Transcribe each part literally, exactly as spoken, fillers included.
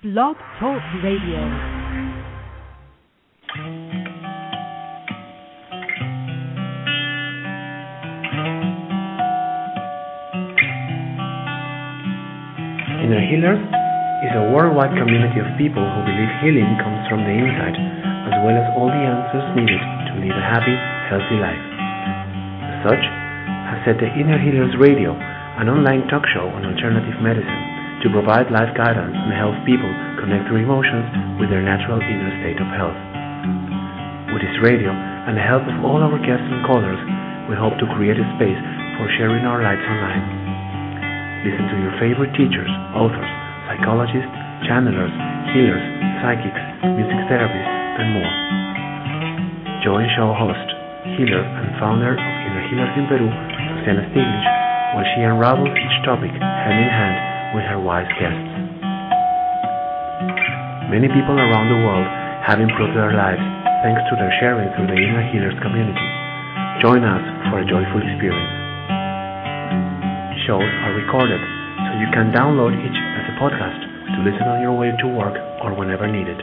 Blog Talk Radio. Inner Healers is a worldwide community of people who believe healing comes from the inside, as well as all the answers needed to live a happy, healthy life. As such, has set the Inner Healers Radio, an online talk show on alternative medicine, to provide life guidance and help people connect their emotions with their natural inner state of health. With this radio and the help of all our guests and callers, we hope to create a space for sharing our lights online. Listen to your favorite teachers, authors, psychologists, channelers, healers, psychics, music therapists, and more. Join show host, healer, and founder of Inner Healers in Peru, Susana Stiglitz, while she unravels each topic hand in hand with her wise guests. Many people around the world have improved their lives thanks to their sharing through the Inner Healers community. Join us for a joyful experience. Shows are recorded, so you can download each as a podcast to listen on your way to work or whenever needed.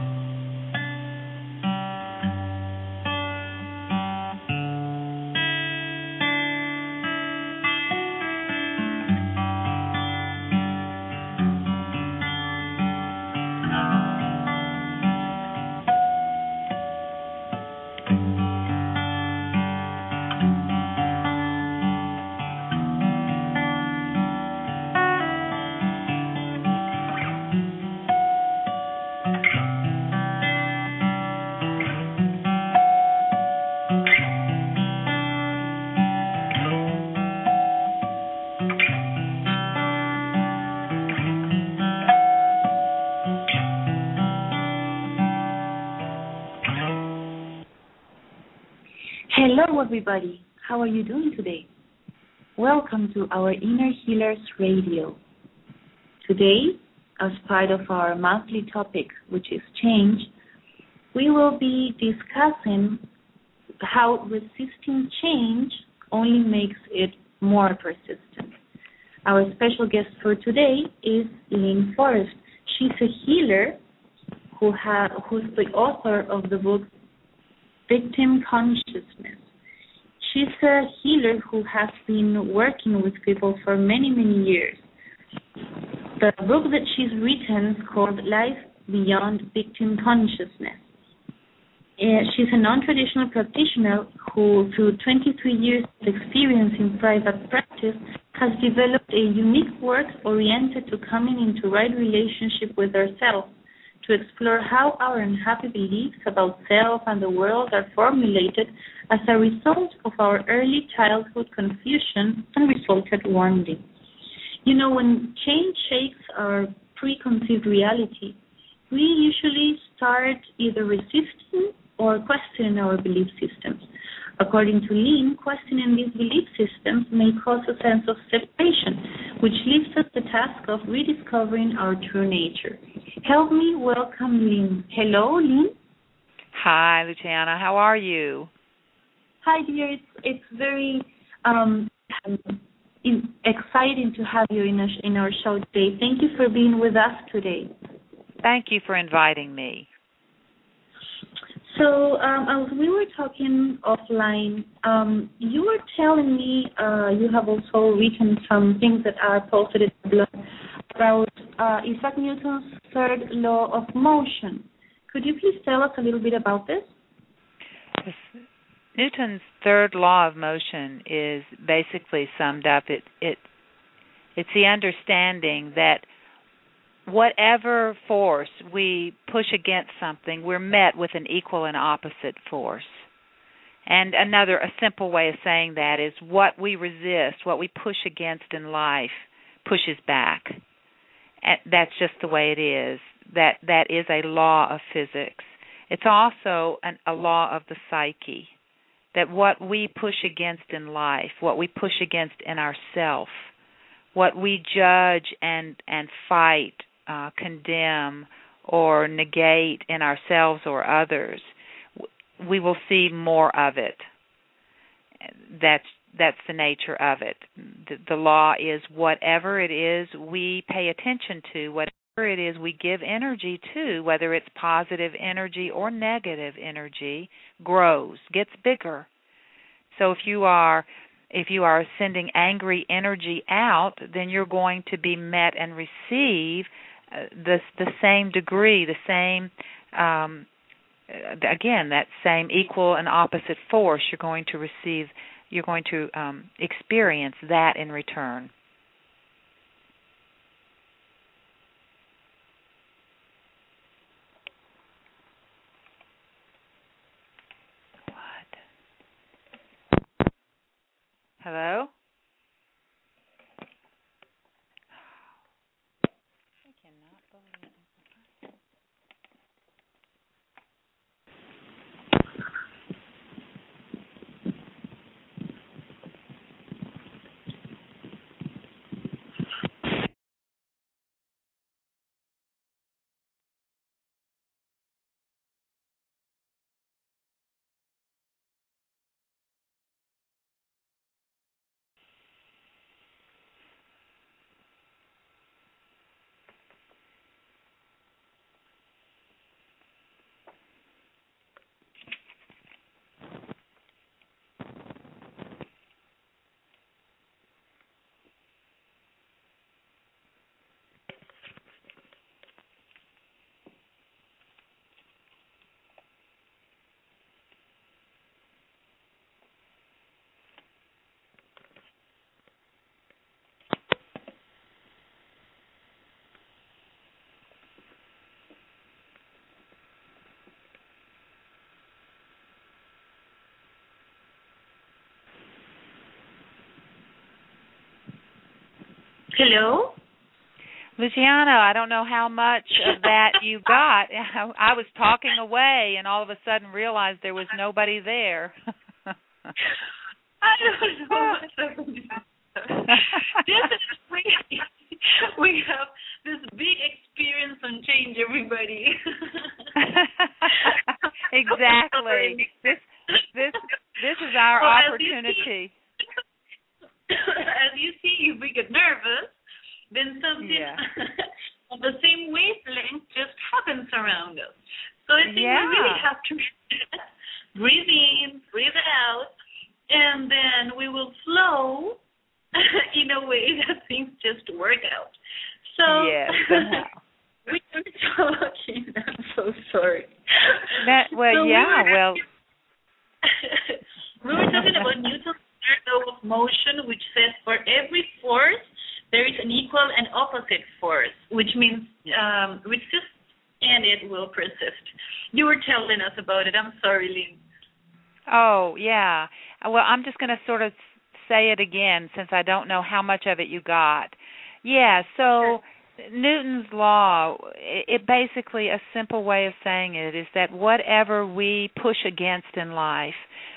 Hello everybody, how are you doing today? Welcome to our Inner Healers Radio. Today, as part of our monthly topic, which is change, we will be discussing how resisting change only makes it more persistent. Our special guest for today is Lynn Forrest. She's a healer who ha- who's the author of the book Victim Consciousness. She's a healer who has been working with people for many, many years. The book that she's written is called Life Beyond Victim Consciousness. Uh, she's a non-traditional practitioner who, through twenty-three years of experience in private practice, has developed a unique work oriented to coming into right relationship with herself, to explore how our unhappy beliefs about self and the world are formulated as a result of our early childhood confusion and resulted wounding. You know, when change shakes our preconceived reality, we usually start either resisting or questioning our belief systems. According to Lynn, questioning these belief systems may cause a sense of separation, which leaves us the task of rediscovering our true nature. Help me welcome Lynn. Hello, Lynn. Hi, Luciana. How are you? Hi, dear. It's it's very um, in, exciting to have you in, a, in our show today. Thank you for being with us today. Thank you for inviting me. So, um, as we were talking offline, um, you were telling me uh, you have also written some things that are posted in the blog about uh, Isaac Newton's third law of motion. Could you please tell us a little bit about this? Yes. Newton's third law of motion is basically summed up. It it it's the understanding that whatever force we push against something, we're met with an equal and opposite force. And another, a simple way of saying that is what we resist, what we push against in life, pushes back. And that's just the way it is. That that is a law of physics. It's also an, a law of the psyche, that what we push against in life, what we push against in ourself, what we judge and, and fight, Uh, condemn or negate in ourselves or others, we will see more of it. That's that's the nature of it. The, the law is whatever it is we pay attention to, whatever it is we give energy to, whether it's positive energy or negative energy, grows, gets bigger. So if you are if you are sending angry energy out, then you're going to be met and receive uh, the the same degree, the same um, again, that same equal and opposite force. You're going to receive, you're going to um, experience that in return. Hello? I cannot believe it. Hello? Luciano, I don't know how much of that you got. I was talking away and all of a sudden realized there was nobody there. I don't know what's happening. This is we, we have this big experience on change, everybody. Exactly. This this this is our well, opportunity. As you, see, as you see, if we get nervous, then something yeah. of the same wavelength just happens around us. So I think yeah. we really have to breathe in, breathe out, and then we will flow in a way that things just work out. So yes, we were talking. I'm so sorry. That well, so yeah, we were, well. we were talking about Newton's third law of motion, which says for every force there is an equal and opposite force, which means um, resist and it will persist. You were telling us about it. I'm sorry, Lynn. Oh, yeah. Well, I'm just going to sort of say it again since I don't know how much of it you got. Yeah, so Newton's law, it basically, a simple way of saying it is that whatever we push against in life,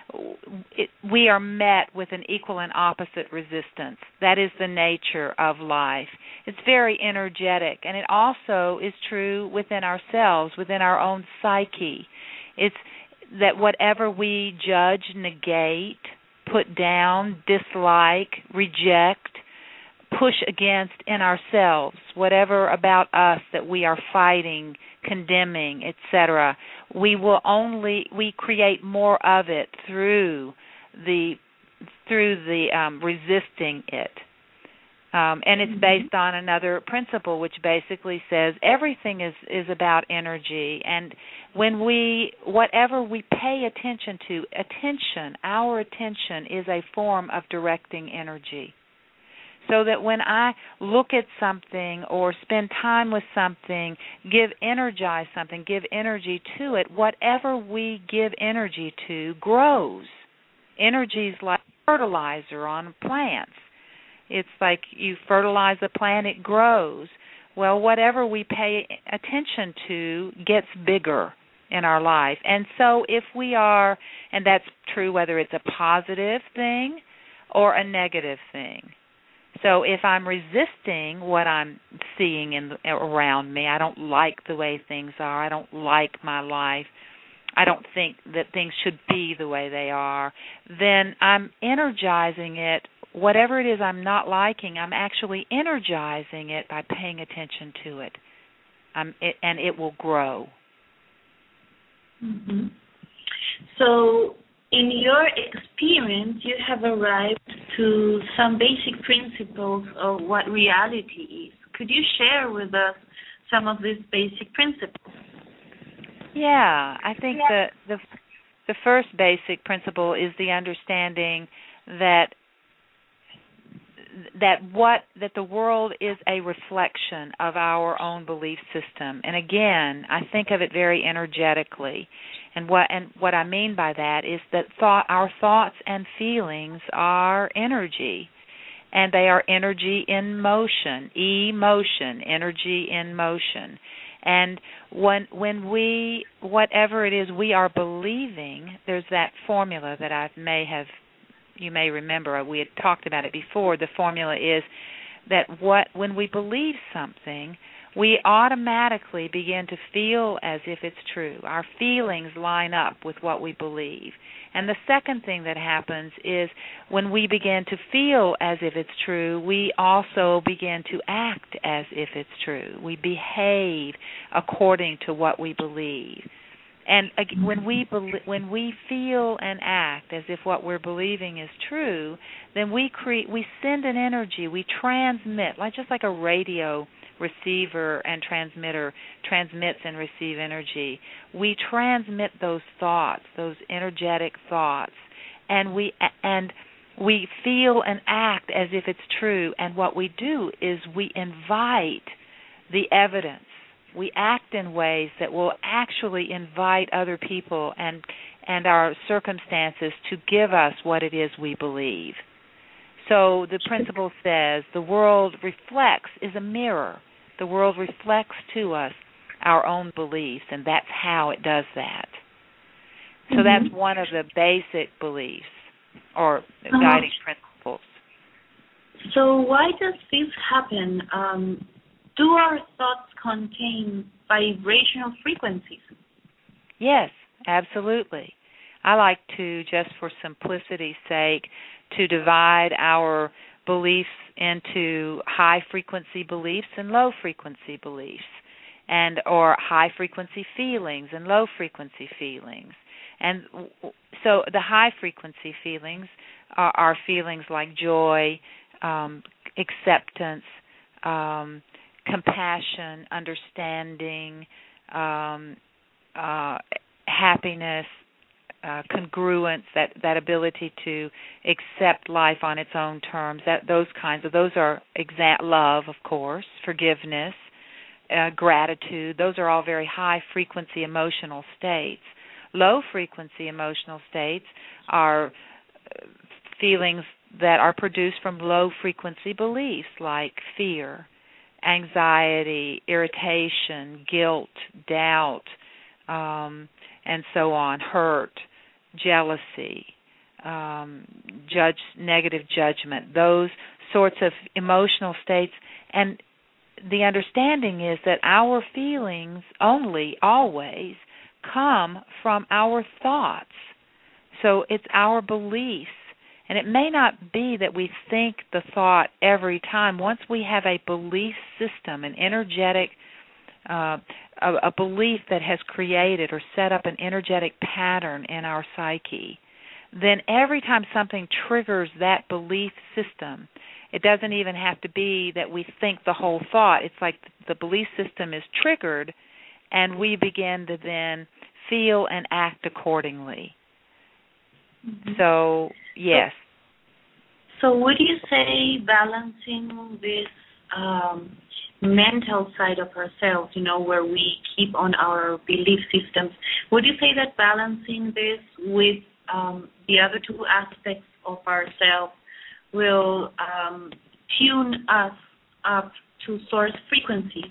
it, we are met with an equal and opposite resistance. That is the nature of life. It's very energetic, and it also is true within ourselves, within our own psyche. It's that whatever we judge, negate, put down, dislike, reject, push against in ourselves, whatever about us that we are fighting, condemning, et cetera, we will only we create more of it through the through the um, resisting it, um, and it's based on another principle, which basically says everything is is about energy, and when we whatever we pay attention to, attention, our attention is a form of directing energy. So that when I look at something or spend time with something, give energize something, give energy to it, whatever we give energy to grows. Energy is like fertilizer on plants. It's like you fertilize a plant, it grows. Well, whatever we pay attention to gets bigger in our life. And so if we are, and that's true whether it's a positive thing or a negative thing. So if I'm resisting what I'm seeing in around me, I don't like the way things are, I don't like my life, I don't think that things should be the way they are, then I'm energizing it. Whatever it is I'm not liking, I'm actually energizing it by paying attention to it, um, it, and it will grow. Mm-hmm. So, in your experience, you have arrived to some basic principles of what reality is. Could you share with us some of these basic principles? Yeah, I think yeah. the the the first basic principle is the understanding that that what that the world is a reflection of our own belief system. And again, I think of it very energetically. And what and what I mean by that is that thought our thoughts and feelings are energy. And they are energy in motion, emotion, energy in motion. And when when we whatever it is we are believing, there's that formula that I may have you may remember, we had talked about it before. The formula is that what when we believe something, we automatically begin to feel as if it's true. Our feelings line up with what we believe. And the second thing that happens is when we begin to feel as if it's true, we also begin to act as if it's true. We behave according to what we believe. And when we when we feel and act as if what we're believing is true, then we create we send an energy, we transmit, like just like a radio receiver and transmitter transmits and receive energy. We transmit those thoughts, those energetic thoughts, and we and we feel and act as if it's true. And what we do is we invite the evidence. We act in ways that will actually invite other people and and our circumstances to give us what it is we believe. So the principle says the world reflects, is a mirror. The world reflects to us our own beliefs, and that's how it does that. So mm-hmm. that's one of the basic beliefs or uh-huh. guiding principles. So why does this happen? Um, do our thoughts contain vibrational frequencies? Yes, absolutely. I like to, just for simplicity's sake, to divide our beliefs into high-frequency beliefs and low-frequency beliefs, and or high-frequency feelings and low-frequency feelings. And so the high-frequency feelings are, are feelings like joy, um, acceptance, um, compassion, understanding, um, uh, happiness, uh, congruence, that, that ability to accept life on its own terms, that those kinds of, those are exact love, of course, forgiveness, uh, gratitude. Those are all very high-frequency emotional states. Low-frequency emotional states are feelings that are produced from low-frequency beliefs like fear, anxiety, irritation, guilt, doubt, um, and so on, hurt, jealousy, um, judge, negative judgment, those sorts of emotional states. And the understanding is that our feelings only, always, come from our thoughts. So it's our beliefs. And it may not be that we think the thought every time. Once we have a belief system, an energetic, uh, a, a belief that has created or set up an energetic pattern in our psyche, then every time something triggers that belief system, it doesn't even have to be that we think the whole thought. It's like the belief system is triggered, and we begin to then feel and act accordingly. Mm-hmm. So, yes. So, so would you say balancing this um, mental side of ourselves, you know, where we keep on our belief systems, would you say that balancing this with um, the other two aspects of ourselves will um, tune us up to source frequency?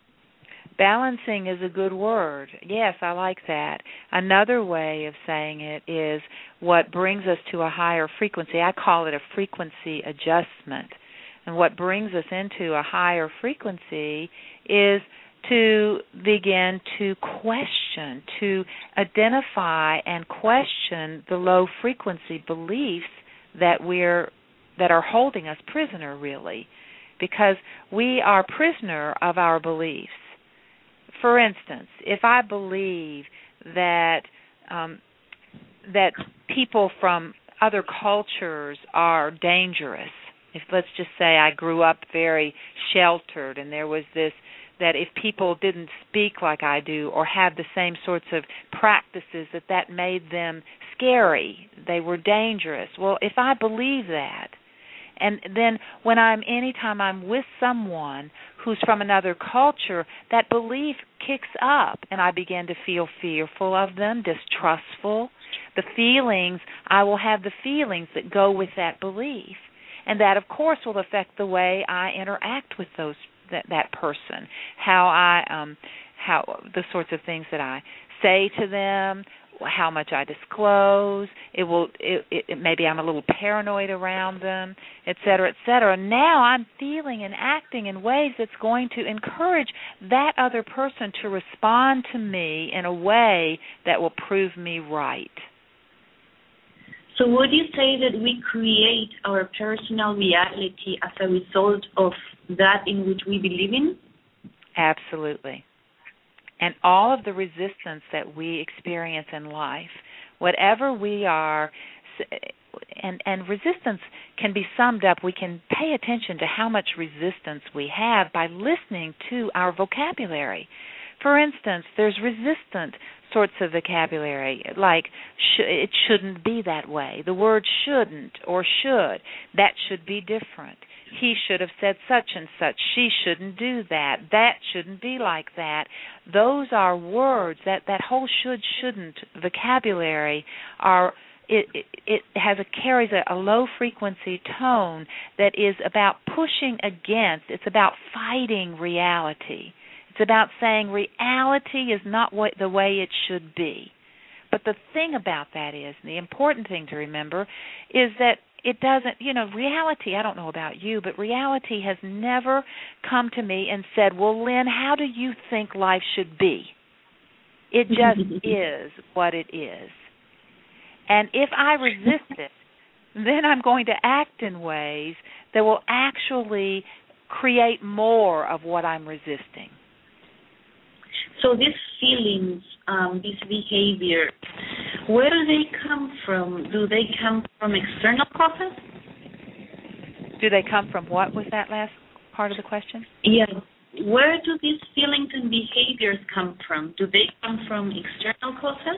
Balancing is a good word. Yes, I like that. Another way of saying it is what brings us to a higher frequency. I call it a frequency adjustment. And what brings us into a higher frequency is to begin to question, to identify and question the low frequency beliefs that we're that are holding us prisoner, really, because we are prisoner of our beliefs. for instance, if I believe that um, that people from other cultures are dangerous, if let's just say I grew up very sheltered and there was this, that if people didn't speak like I do or have the same sorts of practices, that that made them scary, they were dangerous. Well, if I believe that, and then when I'm, anytime I'm with someone who's from another culture, that belief kicks up and I begin to feel fearful of them, distrustful. The feelings, I will have the feelings that go with that belief. And that, of course, will affect the way I interact with those that, that person, how I, um, how the sorts of things that I say to them, how much I disclose. It will. It, it, maybe I'm a little paranoid around them, et cetera, et cetera. Now I'm feeling and acting in ways that's going to encourage that other person to respond to me in a way that will prove me right. So would you say that we create our personal reality as a result of that in which we believe in? Absolutely. And all of the resistance that we experience in life, whatever we are, and, and resistance can be summed up, we can pay attention to how much resistance we have by listening to our vocabulary. For instance, there's resistant sorts of vocabulary, like sh- it shouldn't be that way. The word shouldn't or should, that should be different. He should have said such and such. She shouldn't do that. That shouldn't be like that. Those are words, that, that whole should, shouldn't vocabulary are, it, it, it has a, carries a, a low frequency tone that is about pushing against, it's about fighting reality. It's about saying reality is not what, the way it should be. But the thing about that is, the important thing to remember, is that it doesn't, you know, reality, I don't know about you, but reality has never come to me and said, well, Lynn, how do you think life should be? It just is what it is. And if I resist it, then I'm going to act in ways that will actually create more of what I'm resisting. So these feelings, um, this behavior, where do they come from? Do they come from external causes? Do they come from what was that last part of the question? Yeah. Where do these feelings and behaviors come from? Do they come from external causes?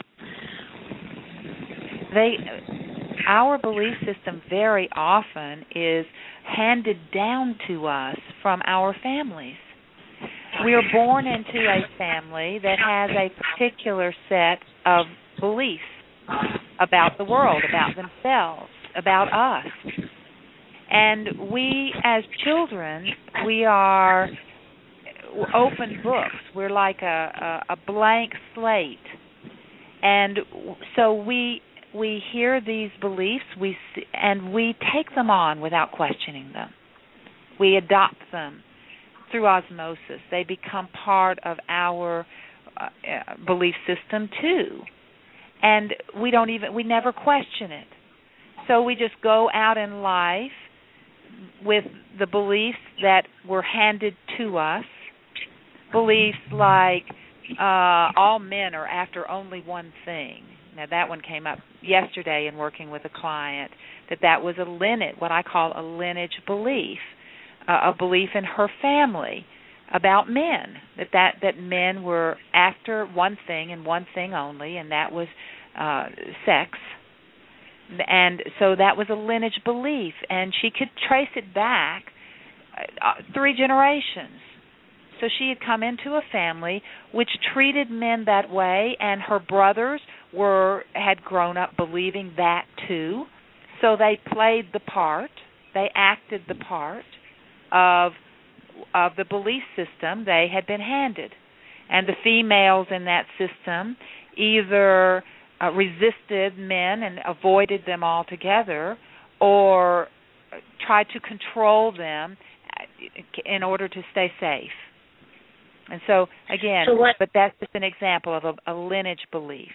They, our belief system very often is handed down to us from our families. We are born into a family that has a particular set of beliefs about the world, about themselves, about us. And we, as children, we are open books. We're like a, a, a blank slate. And so we we hear these beliefs, we see, and we take them on without questioning them. We adopt them through osmosis. They become part of our uh, belief system too, and we don't even we never question it. So we just go out in life with the beliefs that were handed to us. Beliefs like uh, all men are after only one thing. Now that one came up yesterday in working with a client, that that was a lineage, what I call a lineage belief. Uh, a belief in her family about men, that, that that men were after one thing and one thing only, and that was uh, sex. And so that was a lineage belief, and she could trace it back uh, three generations. So she had come into a family which treated men that way, and her brothers were had grown up believing that too. So they played the part, they acted the part of of the belief system they had been handed. And the females in that system either uh, resisted men and avoided them altogether, or tried to control them in order to stay safe. And so, again, so what, but that's just an example of a, a lineage belief.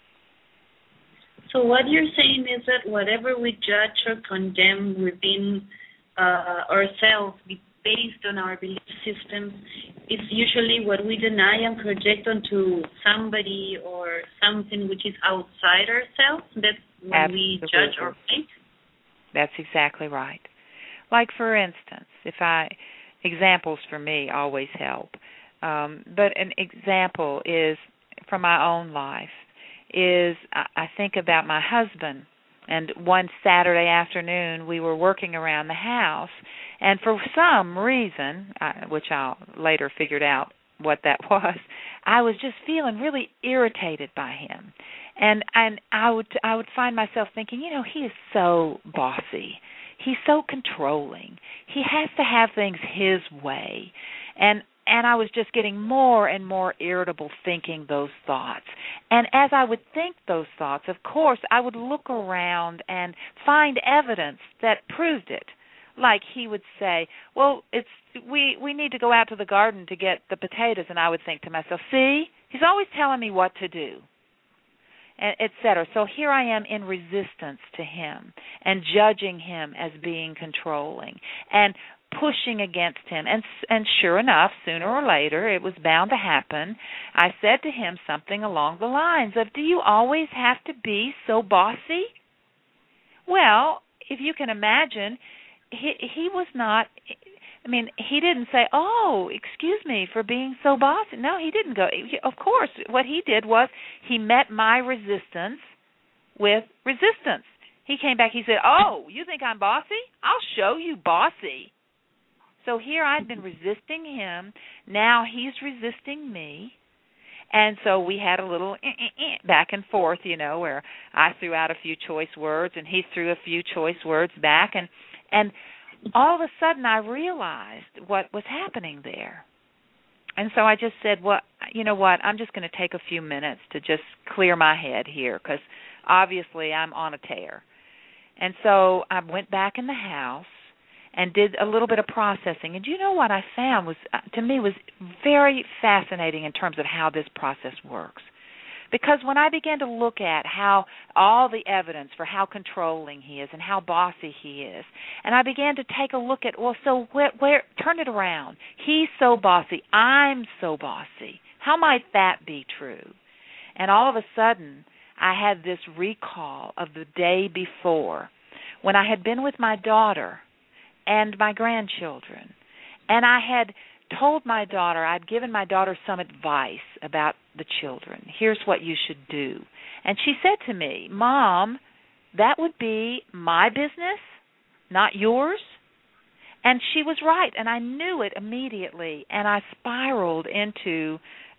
So what you're saying is that whatever we judge or condemn within uh, ourselves based on our belief systems it's usually what we deny and project onto somebody or something which is outside ourselves. That's when Absolutely. we judge or hate. That's exactly right. Like, for instance, if I, examples for me always help. Um, but an example is from my own life is I, I think about my husband. And one Saturday afternoon, we were working around the house, and for some reason, uh, which I later figured out what that was, I was just feeling really irritated by him. And and I would I would find myself thinking, you know, he is so bossy. He's so controlling. He has to have things his way. And And I was just getting more and more irritable thinking those thoughts. And as I would think those thoughts, of course, I would look around and find evidence that proved it. Like he would say, well, it's we, we need to go out to the garden to get the potatoes. And I would think to myself, see, he's always telling me what to do, et cetera. So here I am in resistance to him and judging him as being controlling and pushing against him. And and sure enough, sooner or later, it was bound to happen. I said to him something along the lines of, do you always have to be so bossy? Well, if you can imagine, he, he was not, I mean, he didn't say, oh, excuse me for being so bossy. No, he didn't go. Of course, what he did was he met my resistance with resistance. He came back, he said, oh, you think I'm bossy? I'll show you bossy. So here I've been resisting him. Now he's resisting me. And so we had a little eh, eh, eh, back and forth, you know, where I threw out a few choice words and he threw a few choice words back. And, and all of a sudden I realized what was happening there. And so I just said, well, you know what, I'm just going to take a few minutes to just clear my head here because obviously I'm on a tear. And so I went back in the house and did a little bit of processing. And you know what I found was, to me, was very fascinating in terms of how this process works. Because when I began to look at how all the evidence for how controlling he is and how bossy he is, and I began to take a look at, well, so where, where turn it around. He's so bossy. I'm so bossy. How might that be true? And all of a sudden, I had this recall of the day before when I had been with my daughter and my grandchildren. And I had told my daughter, I'd given my daughter some advice about the children. Here's what you should do. And she said to me, Mom, that would be my business, not yours. And she was right, and I knew it immediately, and I spiraled into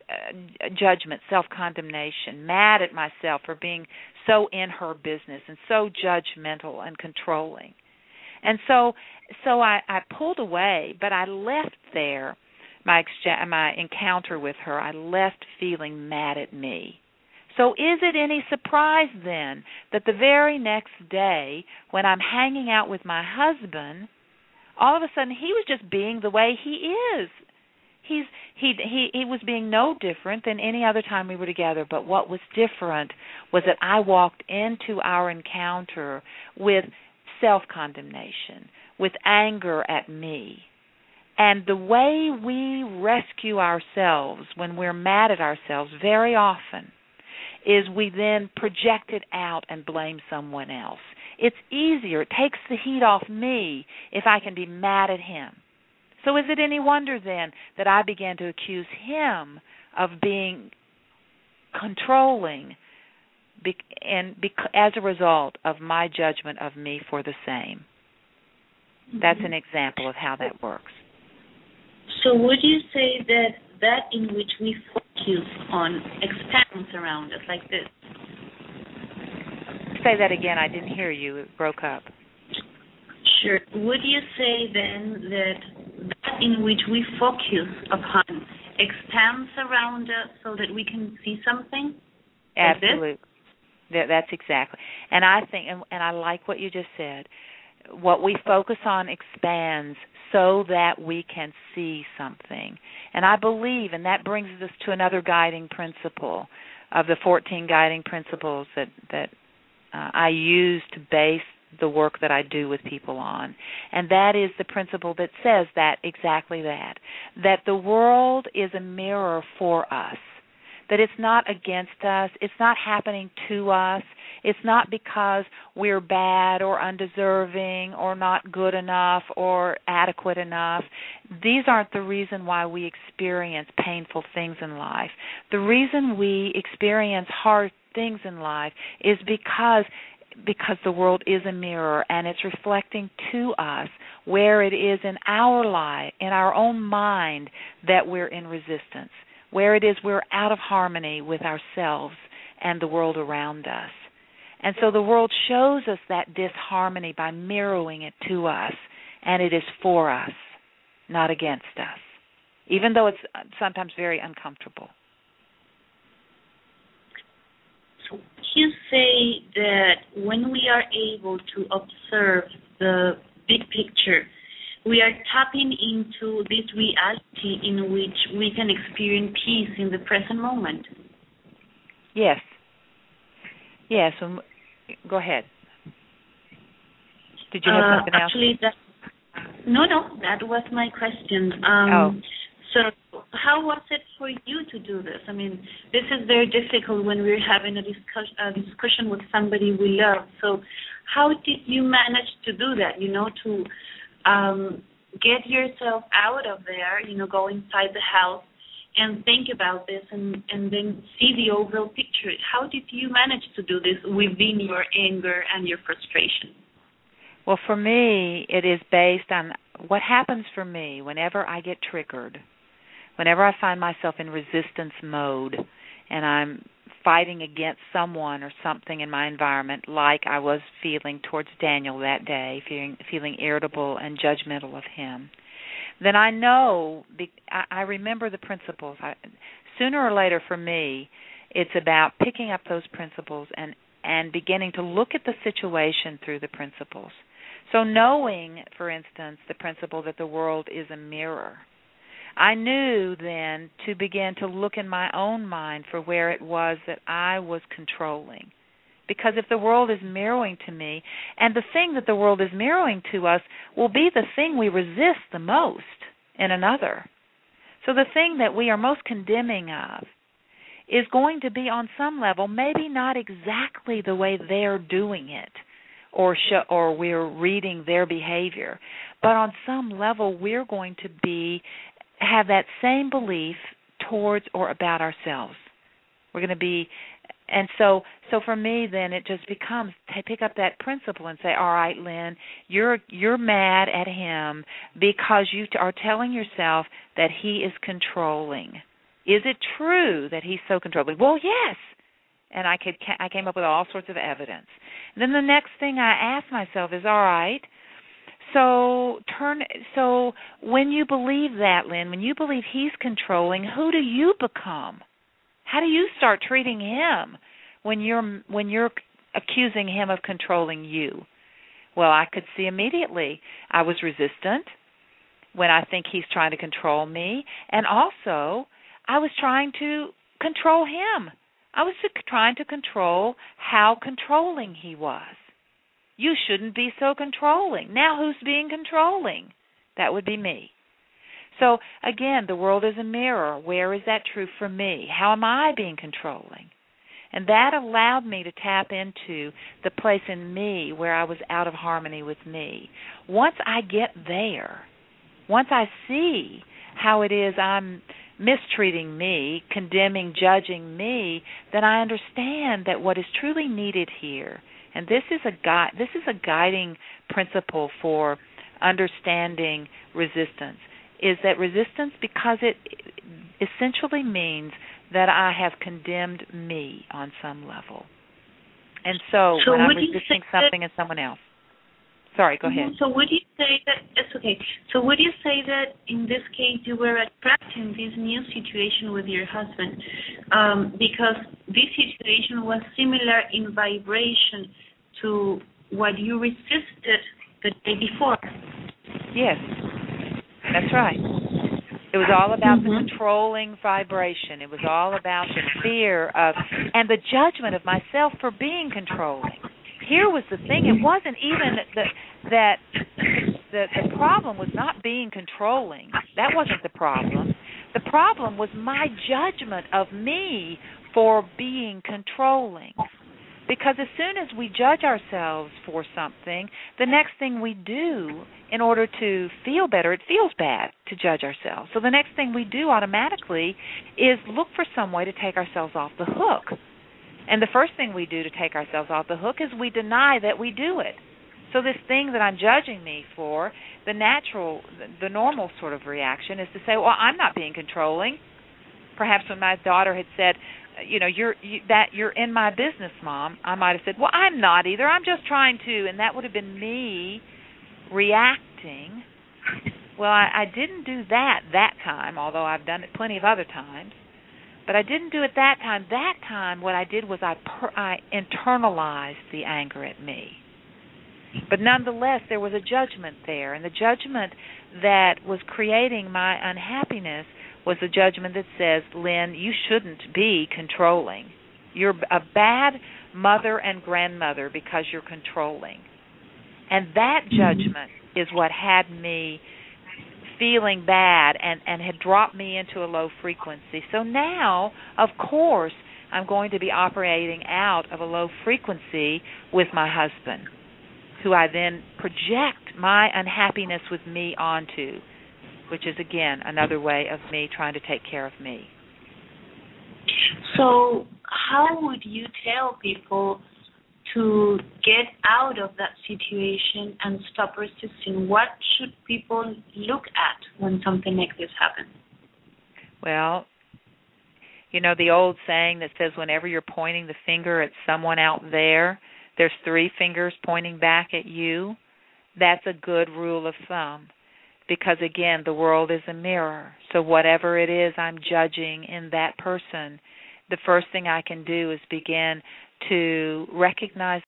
uh, judgment, self-condemnation, mad at myself for being so in her business and so judgmental and controlling. And so so I, I pulled away, but I left there, my exchange, my encounter with her, I left feeling mad at me. So is it any surprise then that the very next day when I'm hanging out with my husband, all of a sudden he was just being the way he is. He's he he he was being no different than any other time we were together, but what was different was that I walked into our encounter with self-condemnation, with anger at me. And the way we rescue ourselves when we're mad at ourselves very often is we then project it out and blame someone else. It's easier. It takes the heat off me if I can be mad at him. So is it any wonder then that I began to accuse him of being controlling and as a result of my judgment of me for the same? That's an example of how that works. So would you say that that in which we focus on expands around us like this? Say that again. I didn't hear you. It broke up. Sure. Would you say then that that in which we focus upon expands around us so that we can see something? Like Absolutely. This? That, that's exactly. And I think, and, and I like what you just said, what we focus on expands so that we can see something. And I believe, and that brings us to another guiding principle of the fourteen guiding principles that, that uh, I use to base the work that I do with people on. And that is the principle that says that, exactly that, that the world is a mirror for us, that it's not against us, it's not happening to us, it's not because we're bad or undeserving or not good enough or adequate enough. These aren't the reason why we experience painful things in life. The reason we experience hard things in life is because because the world is a mirror and it's reflecting to us where it is in our life, in our own mind, that we're in resistance, where it is we're out of harmony with ourselves and the world around us. And so the world shows us that disharmony by mirroring it to us, and it is for us, not against us, even though it's sometimes very uncomfortable. So you say that when we are able to observe the big picture, we are tapping into this reality in which we can experience peace in the present moment. Yes. Yes. Um, go ahead. Did you have uh, something actually, else? That, no, no, that was my question. Um, oh. So how was it for you to do this? I mean, this is very difficult when we're having a, discuss, a discussion with somebody we love. So how did you manage to do that, you know, to um, get yourself out of there, you know, go inside the house and think about this and, and then see the overall picture? How did you manage to do this within your anger and your frustration? Well, for me, it is based on what happens for me whenever I get triggered. Whenever I find myself in resistance mode and I'm fighting against someone or something in my environment, like I was feeling towards Daniel that day, feeling, feeling irritable and judgmental of him, then I know, I remember the principles. I, sooner or later for me, it's about picking up those principles and, and beginning to look at the situation through the principles. So knowing, for instance, the principle that the world is a mirror, I knew then to begin to look in my own mind for where it was that I was controlling. Because if the world is mirroring to me, and the thing that the world is mirroring to us will be the thing we resist the most in another. So the thing that we are most condemning of is going to be on some level, maybe not exactly the way they're doing it, or show, or we're reading their behavior, but on some level we're going to be have that same belief towards or about ourselves. We're going to be, and so so for me then it just becomes to pick up that principle and say, all right, Lynn, you're you're mad at him because you are telling yourself that he is controlling. Is it true that he's so controlling? Well, yes. And I could I came up with all sorts of evidence. And then the next thing I asked myself is, all right, So turn. So when you believe that, Lynn, when you believe he's controlling, who do you become? How do you start treating him when you're when you're accusing him of controlling you? Well, I could see immediately I was resistant when I think he's trying to control me, and also I was trying to control him. I was trying to control how controlling he was. You shouldn't be so controlling. Now who's being controlling? That would be me. So, again, the world is a mirror. Where is that true for me? How am I being controlling? And that allowed me to tap into the place in me where I was out of harmony with me. Once I get there, once I see how it is I'm mistreating me, condemning, judging me, then I understand that what is truly needed here, and this is a gui- this is a guiding principle for understanding resistance, is that resistance, because it essentially means that I have condemned me on some level. And so, so when I'm would you resisting say something in someone else. Sorry, go ahead. So would you say that, it's okay, so would you say that in this case you were attracting this new situation with your husband um, because this situation was similar in vibration to what you resisted the day before? Yes, that's right. It was all about mm-hmm. the controlling vibration. It was all about the fear of and the judgment of myself for being controlling. here was the thing. It wasn't even that that the, the problem was not being controlling. That wasn't the problem. The problem was my judgment of me for being controlling. Because as soon as we judge ourselves for something, the next thing we do in order to feel better, it feels bad to judge ourselves. So the next thing we do automatically is look for some way to take ourselves off the hook. And the first thing we do to take ourselves off the hook is we deny that we do it. So this thing that I'm judging me for, the natural, the normal sort of reaction is to say, well, I'm not being controlling. Perhaps when my daughter had said, you know, you're you, that you're in my business, Mom, I might have said, well, I'm not either. I'm just trying to, and that would have been me reacting. Well, I, I didn't do that that time, although I've done it plenty of other times. But I didn't do it that time. That time, what I did was I per, I internalized the anger at me. But nonetheless, there was a judgment there, and the judgment that was creating my unhappiness was a judgment that says, Lynn, you shouldn't be controlling. You're a bad mother and grandmother because you're controlling. And that judgment is what had me feeling bad and, and had dropped me into a low frequency. So now, of course, I'm going to be operating out of a low frequency with my husband, who I then project my unhappiness with me onto, which is, again, another way of me trying to take care of me. So how would you tell people to get out of that situation and stop resisting? What should people look at when something like this happens? Well, you know the old saying that says whenever you're pointing the finger at someone out there, there's three fingers pointing back at you. That's a good rule of thumb. Because, again, the world is a mirror. So whatever it is I'm judging in that person, the first thing I can do is begin to recognize